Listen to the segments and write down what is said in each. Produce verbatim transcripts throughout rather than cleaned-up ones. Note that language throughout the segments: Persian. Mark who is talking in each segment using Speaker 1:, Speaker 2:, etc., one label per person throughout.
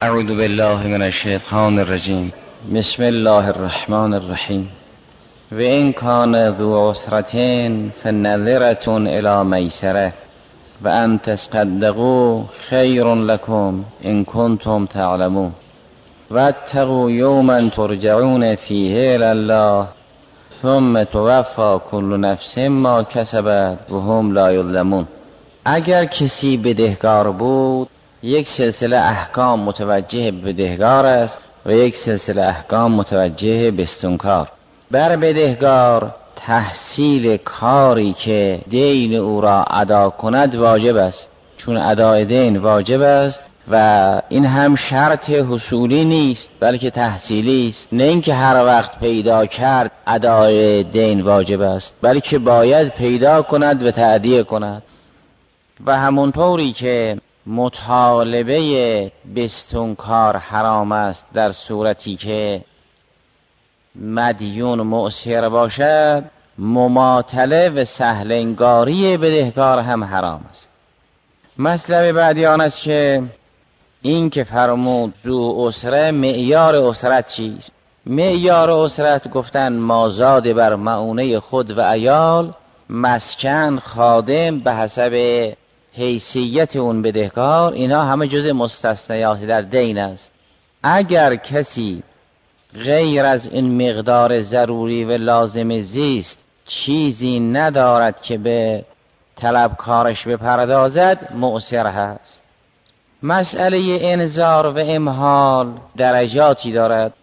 Speaker 1: اعوذ بالله من الشیطان الرجیم. بسم الله الرحمن الرحیم. و این کان ذو عسرة فنظرة الی میسرة و ان تصدقوا خیر لکم ان کنتم تعلمون واتقوا یوما ترجعون فیه الی الله ثم توفی کل نفس ما کسبت و هم لا یظلمون. اگر کسی بدهکار بود، یک سلسله احکام متوجه بدهکار است و یک سلسله احکام متوجه بستونکار. بر بدهکار تحصیل کاری که دین او را ادا کند واجب است، چون ادای دین واجب است و این هم شرط حصولی نیست بلکه تحصیلی است. نه اینکه هر وقت پیدا کرد ادای دین واجب است، بلکه باید پیدا کند و تأدیه کند. و همونطوری که مطالبه بستونکار حرام است در صورتی که مدیون معسر باشد، مماطله و سهلنگاری بدهکار هم حرام است. مطلب بعدی آن است که این که فرمود ذو اسره، معیار اسرت چیست؟ معیار اسرت گفتن مازاد بر معونه خود و عیال، مسکن، خادم به حسب حیثیت اون بدهکار، اینا همه جزء مستثنیات در دین است. اگر کسی غیر از این مقدار ضروری و لازم زیست چیزی ندارد که به طلبکارش بپردازد، معسر هست. مسئله انذار و امهال درجاتی دارد.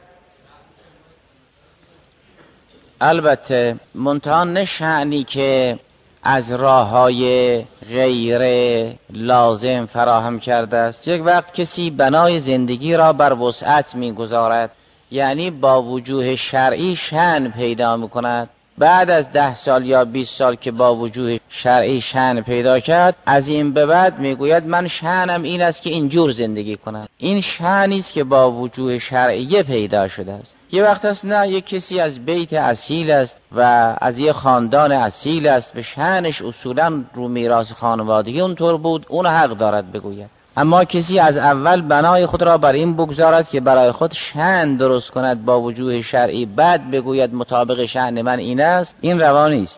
Speaker 1: البته منتها نه شأنی که از راه‌های غیر لازم فراهم کرده است. یک وقت کسی بنای زندگی را بر وسعت می‌گذارد، یعنی با وجوه شرعی شأن پیدا می‌کند. بعد از ده سال یا بیست سال که با وجوه شرعی شأن پیدا کرد، از این به بعد میگوید من شأنم این است که اینجور زندگی کنم. این شأنی است که با وجوه شرعی پیدا شده است. یه وقت است نه، یک کسی از بیت اصیل است و از یه خاندان اصیل است، به شأنش اصولا رو میراث خانوادگی اونطور بود، اون حق دارد بگوید. اما کسی از اول بنای خود را بر این بگذارد که برای خود شأن درست کند با وجوه شرعی، بعد بگوید مطابق شأن من این است، این روا نیست.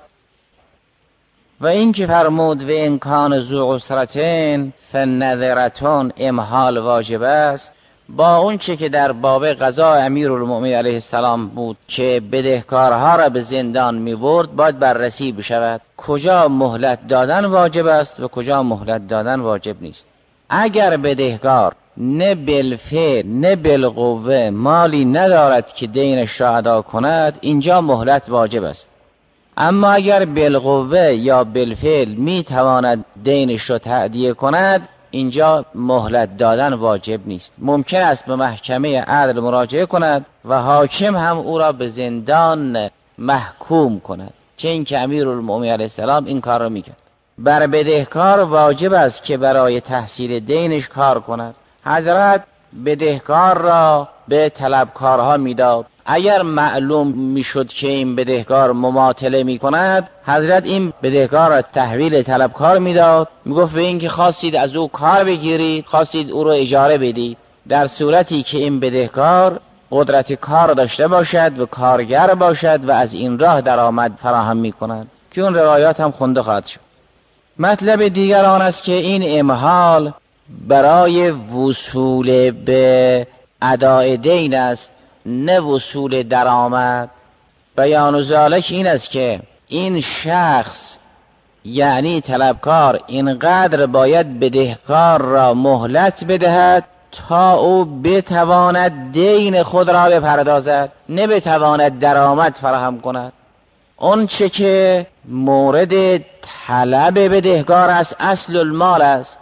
Speaker 1: و این که فرمود و این کان ذو عسرة فنظرة، امهال واجب است، با اون چه که در باب قضا امیرالمؤمنین علیه السلام بود که بدهکارها را به زندان می برد، باید بررسی بشود کجا مهلت دادن واجب است و کجا مهلت دادن واجب نیست. اگر بدهکار نه بالفعل نه بالقوه مالی ندارد که دینش را ادا کند، اینجا مهلت واجب است. اما اگر بالقوه یا بالفعل می تواند دینش را تأدیه کند، اینجا مهلت دادن واجب نیست. ممکن است به محکمه عدل مراجعه کند و حاکم هم او را به زندان محکوم کند، چه اینکه امیرالمؤمنین علیه السلام این کار را میکرد. بر بدهکار واجب است که برای تحصیل دینش کار کند. حضرت بدهکار را به طلبکارها میداد. اگر معلوم میشد که این بدهکار مماطله میکند، حضرت این بدهکار را تحویل طلبکار میداد، میگفت به این که خواستید از او کار بگیرید، خواستید او را اجاره بدید، در صورتی که این بدهکار قدرت کار داشته باشد و کارگر باشد و از این راه درآمد فراهم میکند، که اون روایات هم خونده خواهد شد. مطلب دیگر آن است که این امهال برای وصول به ادای دین است، نه وصول درآمد. بیان ذالک این است که این شخص یعنی طلبکار اینقدر باید بدهکار را مهلت بدهد تا او بتواند دین خود را بپردازد، نه بتواند درآمد فراهم کند. اون چه که مورد طلب بدهکار است اصل المال است،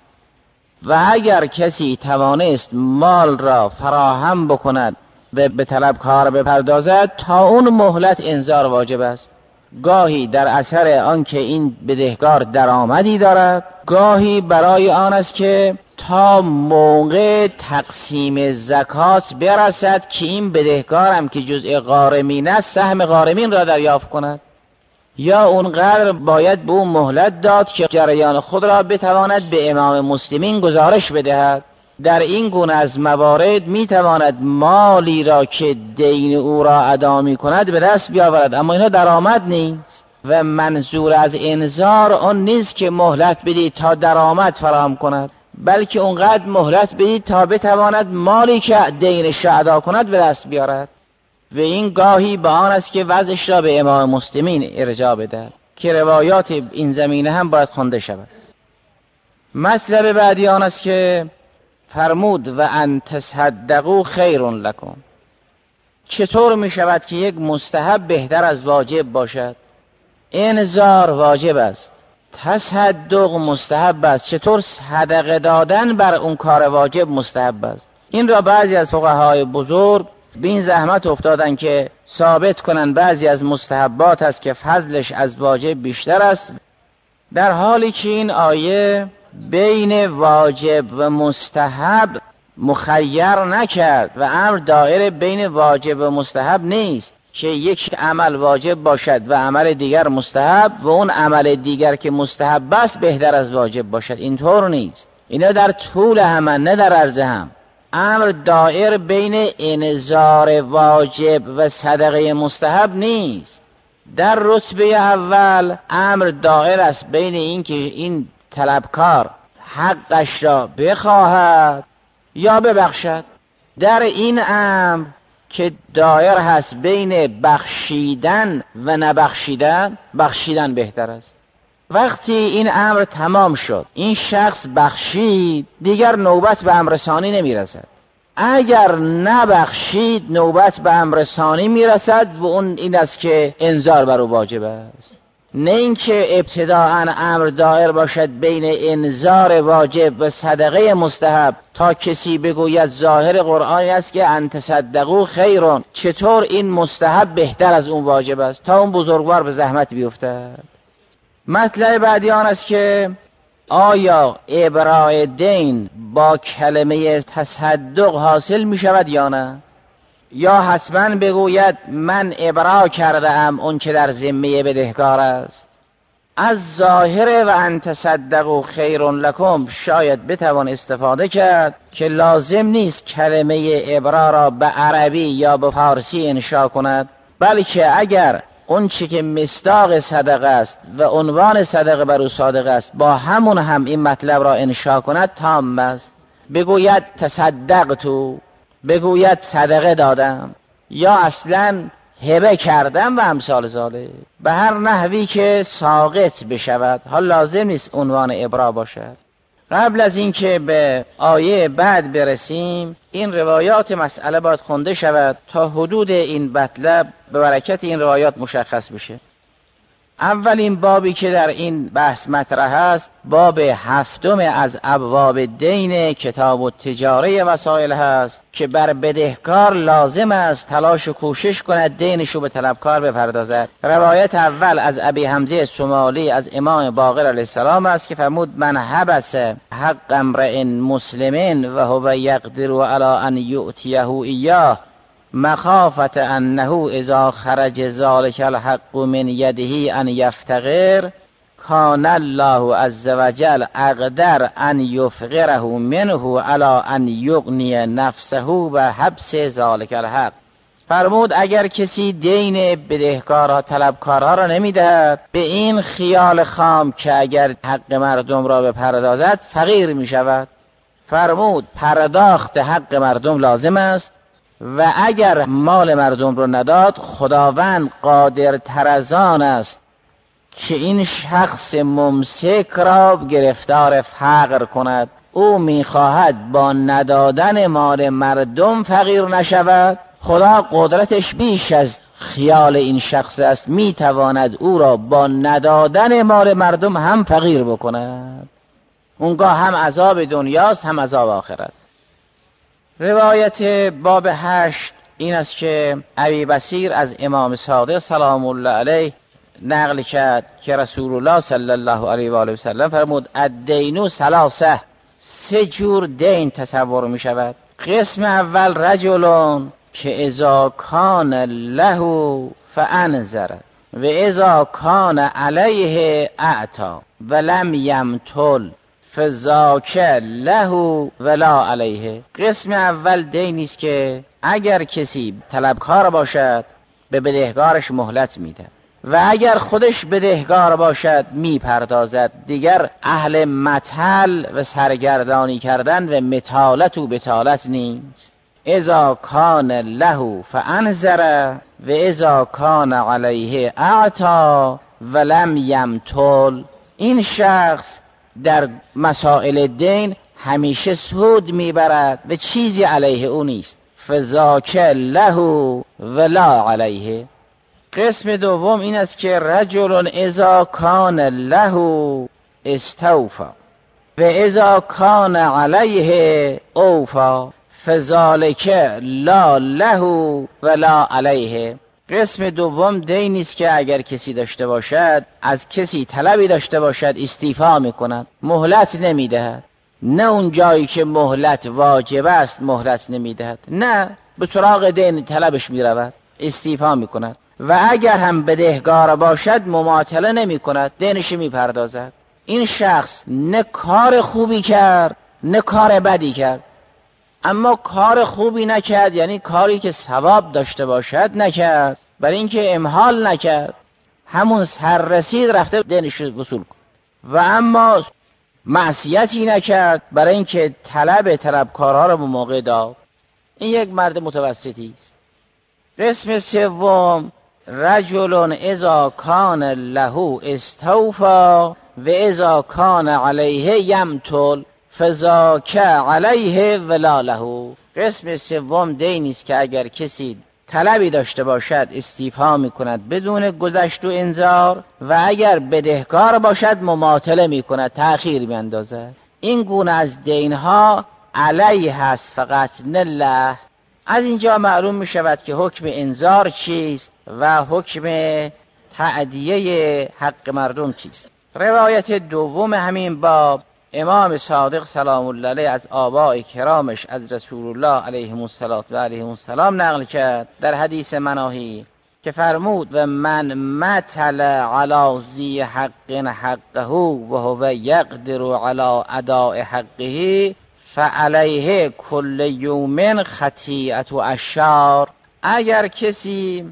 Speaker 1: و اگر کسی توانست مال را فراهم بکند و به طلبکار بپردازد، تا اون مهلت انذار واجب است. گاهی در اثر آنکه این بدهکار درآمدی دارد، گاهی برای آن است که تا موقع تقسیم زکات برسد که این بدهکارم که جزء غارمین است سهم غارمین را دریافت کند، یا اونقدر باید به اون مهلت داد که جریان خود را بتواند به امام مسلمین گزارش بدهد. در این گونه از موارد میتواند مالی را که دین او را ادا میکند به دست بیاورد، اما اینا درآمد نیست و منظور از انذار آن نیست که مهلت بدید تا درآمد فراهم کند، بلکه اونقدر مهلت بدید تا بتواند مالی که دینش را ادا کند به دست بیارد. و این گاهی به آن است که وضعش را به امام مسلمین ارجاع بده که روایات این زمینه هم باید خوانده شود. مطلب بعدی آن است که فرمود و ان تصدقوا خیر لکم. چطور می شود که یک مستحب بهتر از واجب باشد؟ انذار واجب است، تصدق مستحب است، چطور صدقه دادن بر اون کار واجب مستحب است؟ این را بعضی از فقهای بزرگ به این زحمت افتادن که ثابت کنن بعضی از مستحبات است که فضلش از واجب بیشتر است، در حالی که این آیه بین واجب و مستحب مخیر نکرد و امر دائره بین واجب و مستحب نیست که یک عمل واجب باشد و عمل دیگر مستحب و اون عمل دیگر که مستحب است بهتر از واجب باشد. اینطور نیست، اینا در طول هم نه در عرض هم. امر دائر بین انذار واجب و صدقه مستحب نیست. در رتبه اول امر دائر است بین این که این طلبکار حقش را بخواهد یا ببخشد. در این امر که دائر هست بین بخشیدن و نبخشیدن، بخشیدن بهتر است. وقتی این امر تمام شد، این شخص بخشید، دیگر نوبت به امر ثانی نمی رسد. اگر نبخشید نوبت به امر ثانی می رسد و اون این است که انذار بر او واجب است. نه اینکه ابتداءً امر دائر باشد بین انذار واجب و صدقه مستحب تا کسی بگوید ظاهر قرآنی است که ان تصدقوا خیرون، چطور این مستحب بهتر از اون واجب است، تا اون بزرگوار به زحمت بیفتد. مطلب بعدی آن است که آیا ابراء دین با کلمه تصدق حاصل می شود یا نه؟ یا حتما بگوید من ابراء کرده ام اون که در ذمه بدهکار است؟ از ظاهر و ان تصدقوا خیر لکم شاید بتوان استفاده کرد که لازم نیست کلمه ابراء را به عربی یا به فارسی انشا کند، بلکه اگر اون چی که مصداق صدقه است و عنوان صدقه بر او صادق است با همون هم این مطلب را انشا کند تام است. بگوید تصدقتو، بگوید صدقه دادم، یا اصلا هبه کردم و امثال ذالک، به هر نحوی که ساقط بشود. حال لازم نیست عنوان ابراء باشد. قبل از اینکه به آیه بعد برسیم، این روایات مسئله باید خونده شود تا حدود این مطلب به برکت این روایات مشخص بشه. اولین بابی که در این بحث مطرح است باب هفتم از ابواب دین کتاب التجاره مسائل هست که بر بدهکار لازم است تلاش و کوشش کند دینشو به طلبکار بپردازد. روایت اول از ابی حمزه سمالی از امام باقر علیه السلام است که فرمود من حبس حق امرئ مسلم و هو یقدر علی ان یؤتیه ایاه مخافت انه اذا خرج ذلک الحق من یده ان یفتقر کان الله عز وجل اقدر ان یفقره منه علی ان یغنی نفسه و حبس ذلک الحق. فرمود اگر کسی دین بدهکارها طلبکارها را نمیدهد به این خیال خام که اگر حق مردم را بپردازد فقیر می شود. فرمود پرداخت حق مردم لازم است و اگر مال مردم رو نداد خداوند قادر تر از آن است که این شخص ممسک را گرفتار فقر کند. او میخواهد با ندادن مال مردم فقیر نشود، خدا قدرتش بیش از خیال این شخص است، میتواند او را با ندادن مال مردم هم فقیر بکند. اونگاه هم عذاب دنیاست هم عذاب آخرت. روایت باب هشت این است که ابی بصیر از امام صادق سلام الله علیه نقل کرد که رسول الله صلی الله علیه و آله و سلم فرمود الدین ثلاثه، سه جور دین تصور می شود. قسم اول رجلون که اذا کان له فانذر و اذا کان علیه اعطا و لم یمتل فذاک له ولا علیه. قسم اول دینی است که اگر کسی طلبکار باشد به بدهکارش مهلت میده و اگر خودش بدهکار باشد میپردازد. دیگر اهل مطل و سرگردانی کردن و مطالت و بطالت نیست. اذا کان له فانذر و اذا کان علیه اعطا ولم یمطل. این شخص در مسائل دین همیشه سود میبرد و چیزی علیه او نیست. فذاک له ولا علیه. قسم دوم این است که رجل اذا کان له استوفا و اذا کان علیه اوفا فذالک لا له ولا علیه. قسم دوم دینی است که اگر کسی داشته باشد، از کسی طلبی داشته باشد، استیفا میکند، مهلت نمیدهد. نه اون جایی که مهلت واجب است مهلت نمیدهد، نه به سراغ دین طلبش میرود، استیفا میکند. و اگر هم بدهکار باشد مماطله نمی کند، دینش میپردازد. این شخص نه کار خوبی کرد نه کار بدی کرد. اما کار خوبی نکرد یعنی کاری که ثواب داشته باشد نکرد، برای اینکه امهال نکرد، همون سر رسید رفته دینش وصول کن. و اما معصیتی نکرد برای اینکه طلب طلبکارها رو به موقع داد. این یک مرد متوسطی است. قسم سوم رجل اذا کان له استوفا و اذا کان علیه یمطل فذاک علیه ولا له. قسم سوم دینی است که اگر کسی طلبی داشته باشد استیفا میکند بدون گذشت و انذار، و اگر بدهکار باشد مماطله میکند، تأخیر میاندازد. این گونه از دینها علیه هست فقط نه له. از اینجا معلوم می شود که حکم انذار چیست و حکم تعدیه حق مردم چیست. روایت دوم همین باب امام صادق سلام الله علیه از آباء کرامش از رسول الله علیهم الصلاة و علیهم السلام نقل کرد در حدیث مناهی که فرمود و من مطل علی ذی حق حقه و هو یقدر علی اداء حقه فعلیه کل یوم خطیئت و اشار. اگر کسی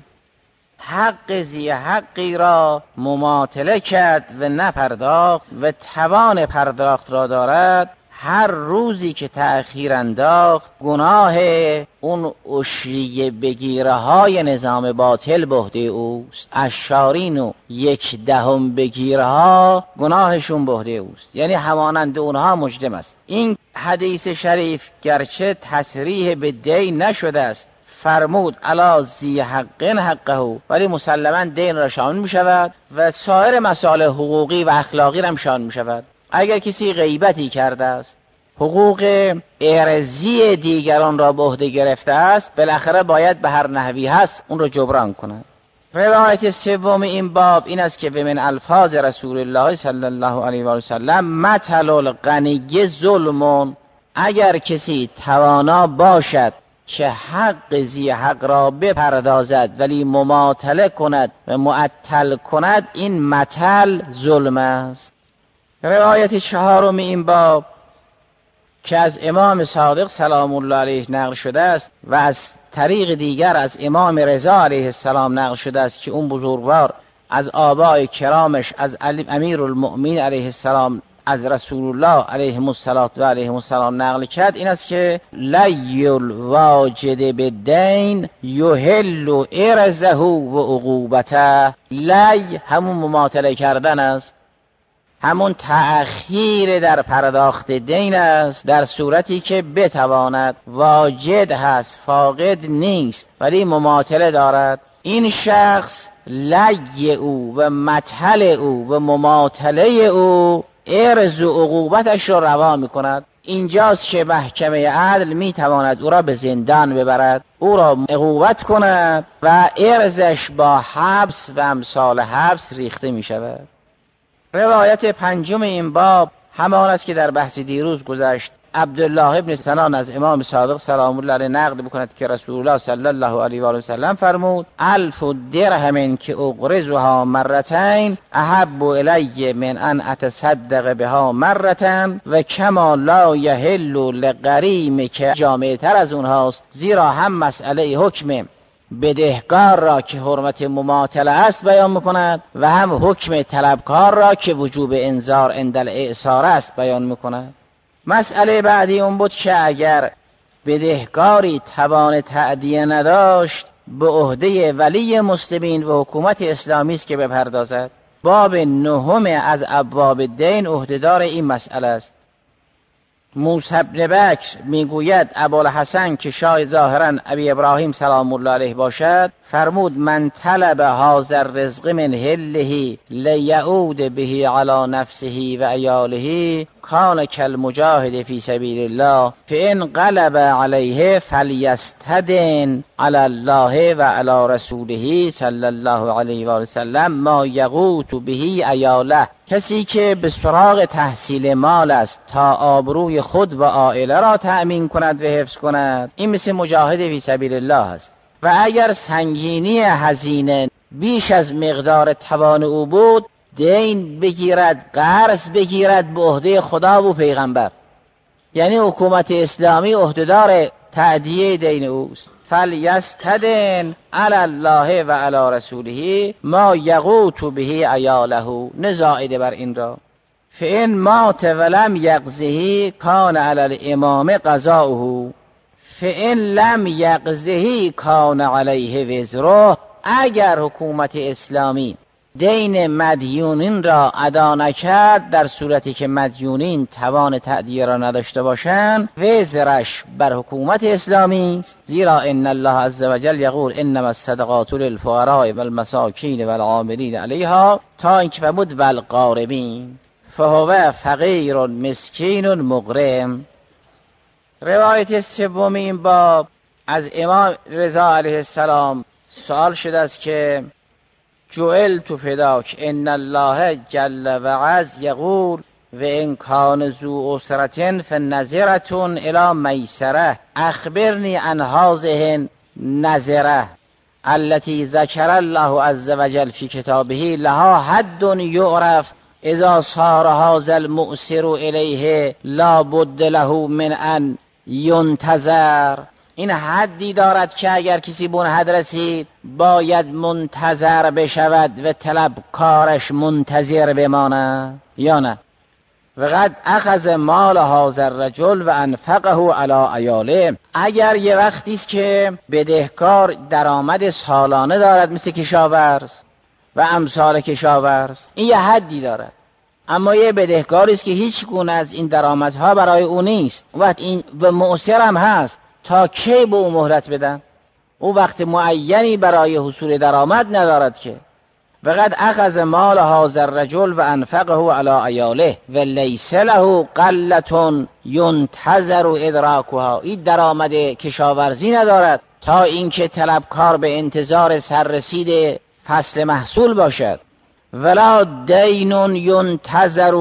Speaker 1: حق زی حقی را مماطله کرد و نپرداخت و توان پرداخت را دارد، هر روزی که تأخیر انداخت گناه اون اشریه بگیره های نظام باطل به عهده اوست. اشارین و یک دهم بگیره ها گناهشون به عهده اوست، یعنی همانند اونها مجرم است. این حدیث شریف گرچه تصریح به دین نشده است، فرمود علی ذی حق حقه، ولی مسلما دین را شامل می شود و سایر مسائل حقوقی و اخلاقی را هم شامل می شود. اگر کسی غیبتی کرده است، حقوق ارضی دیگران را به عهده گرفته است، بالاخره باید به هر نحوی هست اون را جبران کند. روایت سوم این باب این است که من الفاظ رسول الله صلی الله علیه و سلم مثل الغنی ظلم. اگر کسی توانا باشد که حق زی حق را بپردازد ولی مماطله کند و معطل کند، این مثل ظلم است. روایت چهارم این باب که از امام صادق سلام الله علیه نقل شده است و از طریق دیگر از امام رضا علیه السلام نقل شده است که اون بزرگوار از آباء کرامش از امیر المؤمنین علیه السلام از رسول الله علیه الصلاة و علیه السلام نقل کرد، این است که لی الواجد بالدین یحل ارزه و عقوبته. لی همون مماطله کردن است، همون تأخیر در پرداخت دین است، در صورتی که بتواند. واجد هست، فاقد نیست، ولی مماطله دارد. این شخص لی او و مطل او و مماطله او ارز و عقوبتش را روا می کند. اینجاست که محکمه عدل می تواند او را به زندان ببرد، او را عقوبت کند و ارزش با حبس و امثال حبس ریخته می شود. روایت پنجم این باب همان است که در بحث دیروز گذشت عبدالله ابن سنان از امام صادق سلام الله علیه نقل بکند که رسول الله صلی الله علیه و آله و سلم فرمود الف درهم که اقرضها مرتين احب الی من ان اتصدق بها مرتين و کما لا یحل لغریم که جامع تر از اونهاست، زیرا هم مسئله حکم بدهکار را که حرمت مماطله است بیان میکند و هم حکم طلبکار را که وجوب انذار عند الاعسار است بیان میکند. مسئله بعدی اون بود که اگر بدهکاری توان تأدیه نداشت به عهده ولی مسلمین و حکومت اسلامی است که بپردازد. باب نهم از ابواب دین عهدهدار این مسئله است. موسی بن بکر میگوید ابوالحسن که شاید ظاهرا ابی ابراهیم سلام الله علیه باشد فرمود من طلب هذا الرزق من حله لیعود به علی نفسه و عیاله کان کالمجاهد فی سبیل الله فان غلب علیه فلیستدن علی الله و علی رسوله صلی الله علیه و آله وسلم ما یغوت به عیاله. کسی که به سراغ تحصیل مال است تا آبروی خود و عائله را تأمین کند و حفظ کند، این مثل مجاهد فی سبیل الله است. و اگر سنگینی هزینه بیش از مقدار توان او بود، دین بگیرد، قرض بگیرد به عهده خدا و پیغمبر. یعنی حکومت اسلامی عهدهدار تأدیه دین اوست. فلیستدن علی الله و علی رسوله ما یغوت به عیاله، نزاعده بر این را. فان مات ولم یقضه کان علی الامام قضاؤه فان لم یقضه کان علیه وزره. اگر حکومت اسلامی دین مدیونین را ادا نکرد، در صورتی که مدیونین توان تأدیه را نداشته باشند، وزرش بر حکومت اسلامی است. زیرا ان الله عز وجل یقول انما الصدقات للفقراء والمساکین والعاملین علیها تا اینکه فرمود والغارمین فهو فقیر مسکین مغرم. روایت سوم این باب از امام رضا علیه السلام سوال شده است که جعلت فداک ان الله جل و عز یقول و ان کان ذو عسرة فنظرة الی میسره اخبرنی عن هذه النظره التي ذکر الله عز وجل فی کتابه لها حد یعرف اذا صار هذا المؤسر الیه لا بد له من ان ینتظر. این حدی دارد که اگر کسی به اون حد رسید باید منتظر بشود و طلبکارش منتظر بماند یا نه. وقد اخذ مال هذا الرجل و انفقه علی عیاله. اگر یه وقتی است که بدهکار درآمد سالانه دارد مثل کشاورز و امثال کشاورز، این یه حدی دارد. اما یه بدهکاری است که هیچ گونه از این درآمدها برای او نیست، وقت این و معسر هم هست، تا کی به او مهلت بدن؟ او وقت معینی برای حصول درآمد ندارد که. وقد اخذ مال هذا الرجل و انفقه علی عیاله و لیس له قلة ینتظر ادراکها. این درآمد کشاورزی ندارد تا اینکه طلبکار به انتظار سررسید فصل محصول باشد. ولا دین ینتظر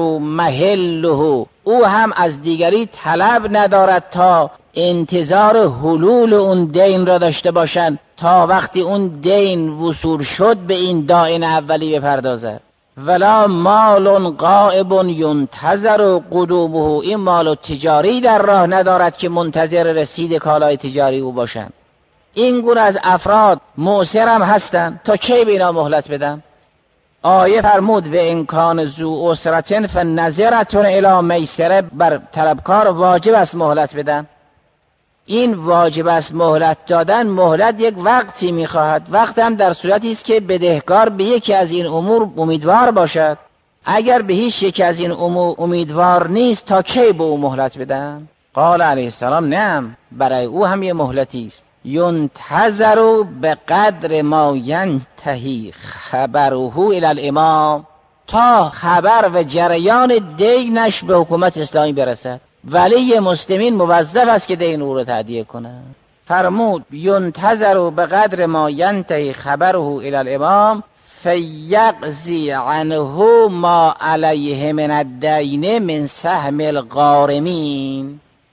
Speaker 1: محله. او هم از دیگری طلب ندارد تا انتظار حلول اون دین را داشته باشند تا وقتی اون دین وصول شد به این دائن اولی بپردازد. ولا مال غائب ینتظر قدومه. این مال تجاری در راه ندارد که منتظر رسید کالای تجاری او باشند. این گونه از افراد معسر هم هستند، تا کی به اینا مهلت بدن؟ آیه فرمود و ان کان ذو عسرة فنظرة الی میسره. بر طلبکار واجب است مهلت بدن. این واجب است مهلت دادن. مهلت یک وقتی میخواهد، وقت هم در صورتی است که بدهکار به یکی از این امور امیدوار باشد. اگر به هیچ یک از این امور امیدوار نیست، تا کی به او مهلت بدن؟ قال علیه السلام نعم، برای او هم یه مهلتی است. ینتظر به قدر ما ینتهی خبره الی الامام. تا خبر و جریان دینش به حکومت اسلامی برسد. ولی مسلمین موظف است که دین او را تأدیه کند. فرمود ینتظر به قدر ما ینتهی خبره الی الامام فیقضی عنه ما علیه من الدین من سهم الغارمین.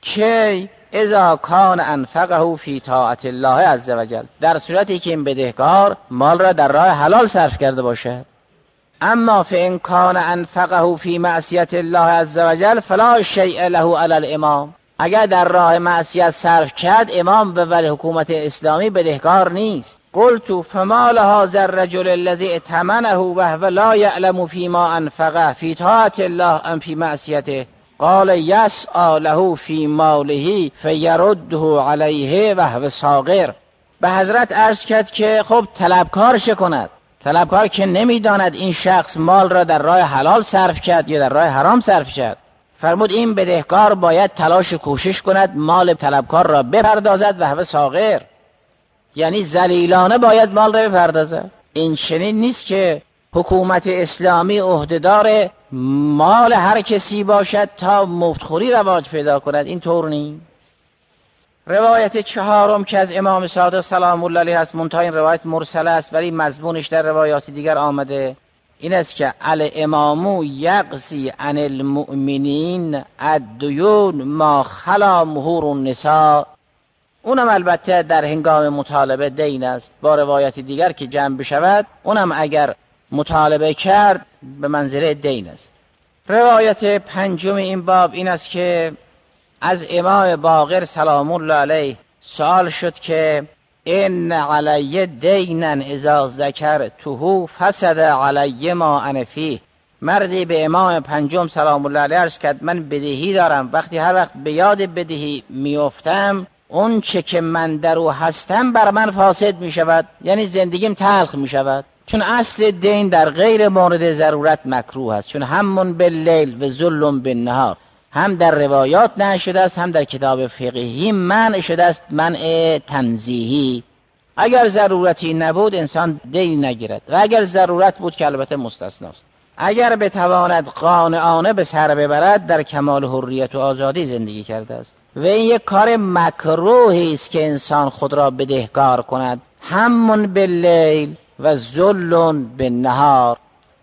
Speaker 1: که اذا کان انفقه فی طاعت الله عز وجل، در صورتی که این بدهکار مال را در راه حلال صرف کرده باشد. اما فان کان انفقه فی معصیت الله عز وجل فلا شیء له علی الامام، اگر در راه معصیت صرف کرد امام به ولی حکومت اسلامی بدهکار نیست. قلت فما لهذا الرجل الذی ائتمنه وهو لا یعلم فیما انفقه فی طاعت الله ام فی معصیته، قال یسعی له فی ماله فیرده علیه وهو صاغر. به حضرت عرض کرد که خب طلبکارش کند، طلبکار که نمیداند این شخص مال را در راه حلال صرف کرد یا در راه حرام صرف کرد. فرمود این بدهکار باید تلاش کوشش کند مال طلبکار را بپردازد و هو صاغر، یعنی ذلیلانه باید مال را بپردازد. این چنین نیست که حکومت اسلامی عهدهدار مال هر کسی باشد تا مفتخوری رواج پیدا کند، این طور نیست. روایت چهارم که از امام صادق سلام الله علیه است، منتها این روایت مرسله است ولی مضمونش در روایات دیگر آمده، این است که الامام یقضی عن المؤمنین الدیون ما خلا مهور النساء، اونم البته در هنگام مطالبه دین است. با روایت دیگر که جمع بشود اونم اگر مطالبه کرد به منزله دین است. روایت پنجم این باب این است که از امام باقر سلام الله علیه سوال شد که ان علی دینا اذا ذکرته فسد علی ما انا فیه. مردی به امام پنجم سلام الله علیه عرض کرد من بدهی دارم، وقتی هر وقت به یاد بدهی میافتم اون چه که من در او هستم بر من فاسد می شود، یعنی زندگیم تلخ می شود. چون اصل دین در غیر مورد ضرورت مکروه است، چون همون باللیل و ظلم بالنهار هم در روایات نه شده است هم در کتاب فقهی منع شده است، منع تنزیهی. اگر ضرورتی نبود انسان دین نگیرد و اگر ضرورت بود که البته مستثناست. اگر بتواند قانعانه به سر ببرد در کمال حریت و آزادی زندگی کرده است و این یک کار مکروهی است که انسان خود را بدهکار کند، همون باللیل و ظلم بالنهار.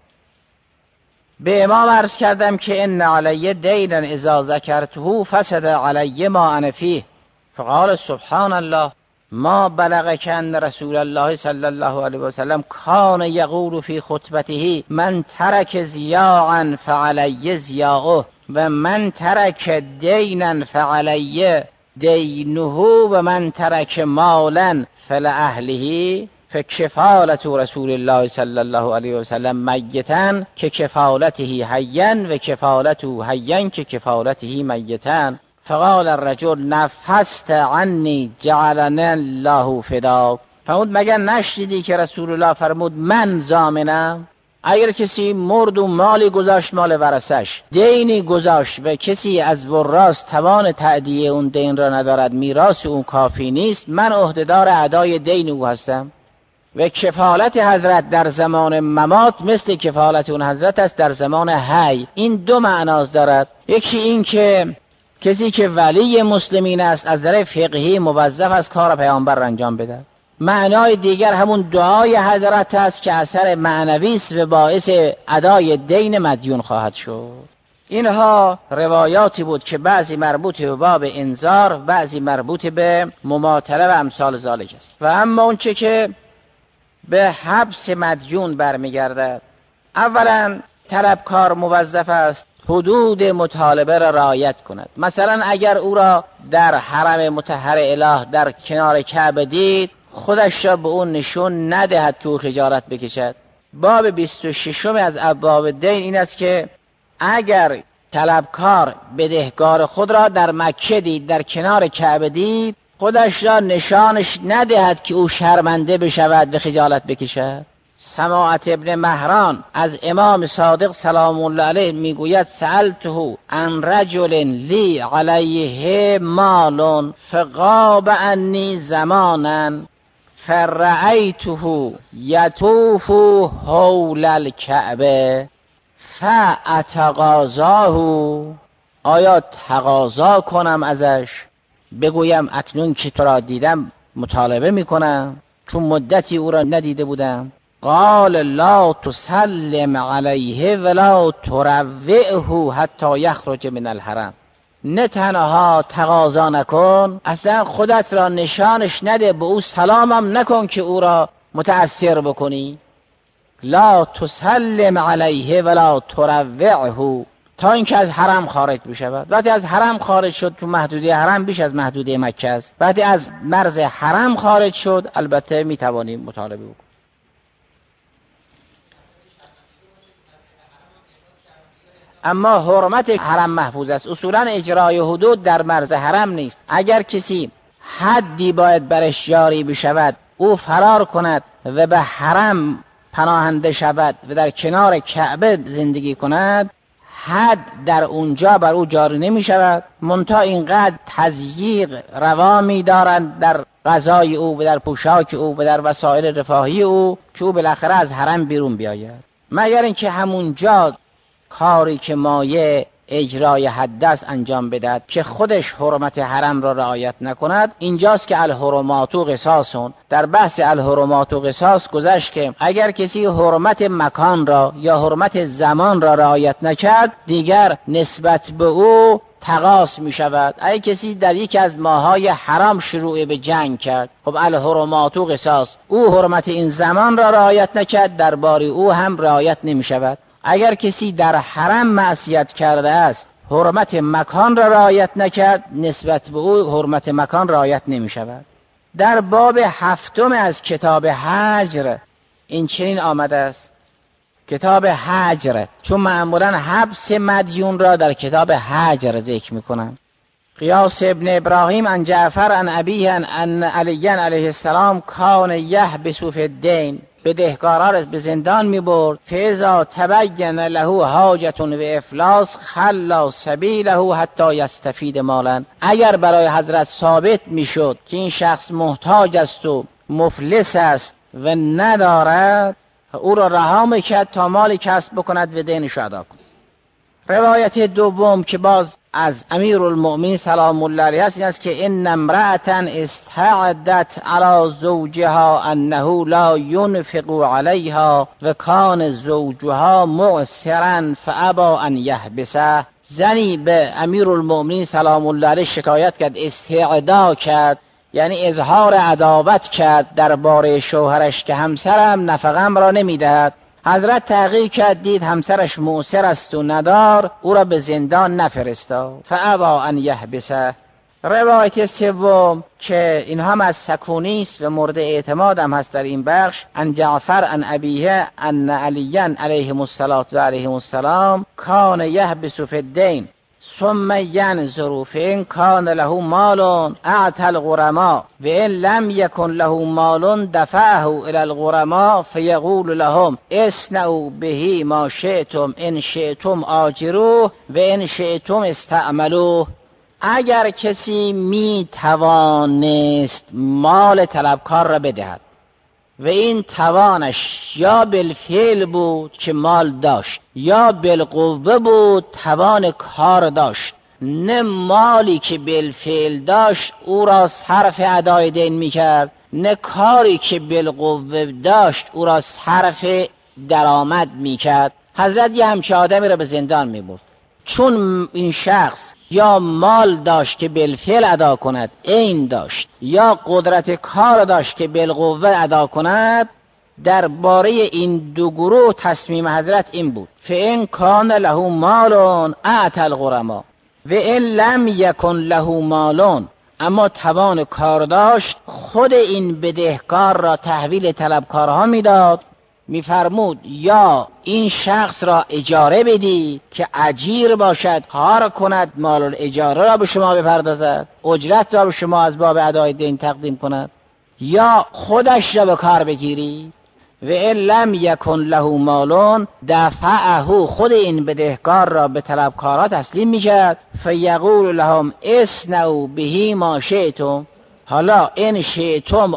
Speaker 1: به امام عرض کردم که ان علی دینا اذا ذکرته فسد علی ما انا فیه، فقال سبحان الله ما بلغک ان رسول الله صلی الله علیه و سلم کان یقول فی خطبته من ترک ضیاعا فعلی ضیاعه و من ترک دینا فعلی دینه و من ترک مالا فلاهله فکفالت رسول الله صلی الله علیه و سلم میتا که کفالته حیا و کفالته حیا که کفالته میتا. فقال الرجل نفست عنی جعلنا الله فداک. فرمود مگر نشنیدی که رسول الله فرمود من ضامنم؟ اگر کسی مرد و مالی گذاشت مال ورثش، دینی گذاشت و کسی از وراث توان تأدیه اون دین را ندارد، میراث اون کافی نیست، من عهدهدار ادای دین او هستم. و کفالت حضرت در زمان ممات مثل کفالت اون حضرت است در زمان حی. این دو معناست دارد. یکی این که کسی که ولی مسلمین است از نظر فقهی موظف است کار پیامبر را انجام بده. معنای دیگر همون دعای حضرت است که اثر معنوی است و باعث ادای دین مدیون خواهد شد. اینها روایاتی بود که بعضی مربوط به باب انذار، بعضی مربوط به مماطله و امثال ذالک است. و اما اون چه که به حبس مدیون برمیگردد، اولا طلبکار موظف است حدود مطالبه را رعایت کند. مثلا اگر او را در حرم مطهر اله در کنار کعبه دید، خودش را به اون نشون ندهد تو خجالت بکشد. باب بیست و ششم از ابواب دین این است که اگر طلبکار بدهکار خود را در مکه دید، در کنار کعبه دید، خودش را نشانش ندهد که او شرمنده بشود و خجالت بکشد. سماعت ابن مهران از امام صادق سلام الله علیه میگوید سألته عن رجل لی علیه مال فغاب عنی زمانا فرأیته یطوف حول الکعبه فاتقاضاه. آیا تقاضا کنم ازش بگویم اکنون که تو را دیدم مطالبه میکنم چون مدتی او را ندیده بودم؟ قال لا تسلم علیه ولا تروعه حتی یخرج من الحرم. نه تنها تقاضا نکن، اصلا خودت را نشانش نده، به او سلامم نکن که او را متأثر بکنی. لا تسلم علیه ولا تروعه، تا اینکه از حرم خارج بشود. وقتی از حرم خارج شد، چون محدوده حرم بیش از محدوده مکه است، وقتی از مرز حرم خارج شد البته میتوانیم مطالبه بکنیم. اما حرمت حرم محفوظ است. اصولا اجرای حدود در مرز حرم نیست. اگر کسی حدی باید برش جاری بشود، او فرار کند و به حرم پناهنده شود و در کنار کعبه زندگی کند، حد در اونجا بر او جاری نمی شود، منتها اینقدر تضییق روا می دارند در غذای او و در پوشاک او و در وسایل رفاهی او که او بالاخره از حرم بیرون بیاید، مگر اینکه همونجا کاری که مایه اجرای حد است انجام بدهد که خودش حرمت حرم را رعایت نکند. اینجاست که الحرمات قصاصون. در بحث الحرمات قصاص گذشت که اگر کسی حرمت مکان را یا حرمت زمان را رعایت نکرد، دیگر نسبت به او تقاص می شود. اگر کسی در یکی از ماهای حرام شروع به جنگ کرد، خب الحرمات قصاص، او حرمت این زمان را رعایت نکرد، درباره او هم رعایت نمی شود. اگر کسی در حرم معصیت کرده است، حرمت مکان را رعایت نکرد، نسبت به او حرمت مکان رعایت نمی شود. در باب هفتم از کتاب هجر این چنین آمده است. کتاب هجر، چون معمولا حبس مدیون را در کتاب هجر ذکر میکنند. قیاس ابن ابراهیم عن جعفر عن ابیه عن علی علیه السلام کان یحبس فی الدین، بدهکارا را به زندان می برد. فاذا تبین له حاجت و افلاس خلا سبیله حتی یستفید مالا. اگر برای حضرت ثابت می شد که این شخص محتاج است و مفلس است و ندارد، او را رها میکرد تا مالی کسب بکند و دینش ادا کند. روایت دوم که باز از امیرالمؤمنین سلام الله علیه است این است که ان امرأة استعدت علی زوجها انه لا ينفق علیها و کان زوجها معسرا فابى ان یحبسه. زنی به امیرالمؤمنین سلام الله علیه شکایت کرد، استعدا کرد، یعنی اظهار عداوت کرد درباره شوهرش که همسرم نفقم را نمیدهد. حضرت تحقیق کرد، دید همسرش معسر است و ندار، او را به زندان نفرستاد. فابى ان یحبسه. روایت سوم که این هم از سکونی است و مورد اعتماد هم هست در این بخش، عن جعفر عن ابیه ان علی علیه الصلاة و علیه السلام کان یحبس فی الدین ثم ینظر فإن کان له مال اعطى الغرماء و ان لم یکن له مال دفعه الى الغرماء فیقول لهم اصنعوا به ما شئتم ان شئتم آجروه و ان شئتم استعملوه. اگر کسی می توانست مال طلبکار را بدهد و این توانش یا بالفعل بود که مال داشت یا بالقوه بود توان کار داشت، نه مالی که بالفعل داشت او را صرف ادای دین میکرد، نه کاری که بالقوه داشت او را صرف درآمد میکرد، حضرت یه همچه آدمی را به زندان میبرد. چون این شخص یا مال داشت که بالفعل ادا کند، عین داشت، یا قدرت کار داشت که بالقوه ادا کند، درباره این دو گروه تصمیم حضرت این بود: فإن کان له مال اعطى الغرماء و ان لم یکن له مال. اما توان کار داشت، خود این بدهکار را تحویل طلبکارها میداد، میفرمود یا این شخص را اجاره بدید که اجیر باشد، کار کند، مال الاجاره را به شما بپردازد، اجرت را به شما از باب ادای دین تقدیم کند، یا خودش را به کار بگیرید. و ان لم یکن له مال دفعه، خود این بدهکار را به طلبکارا تسلیم میکرد. فیقول لهم اصنعوا به ما شئتم، حالا ان شئتم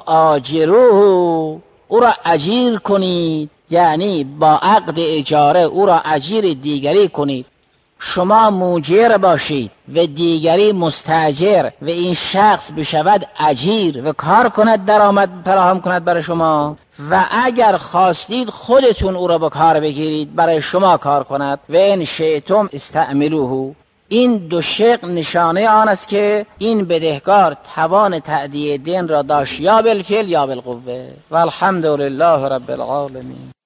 Speaker 1: آجروه، او را اجیر کنید، یعنی با عقد اجاره او را اجیر دیگری کنید. شما موجر باشید و دیگری مستاجر و این شخص بشود اجیر و کار کند، درآمد فراهم کند برای شما. و اگر خواستید خودتون او را به کار بگیرید، برای شما کار کند. و ان شئتم استعملوه، این دو شق نشانه آن است که این بدهکار توان تأدیه دین را داشت، یا بالفعل یا بالقوه. و الحمد لله رب العالمین.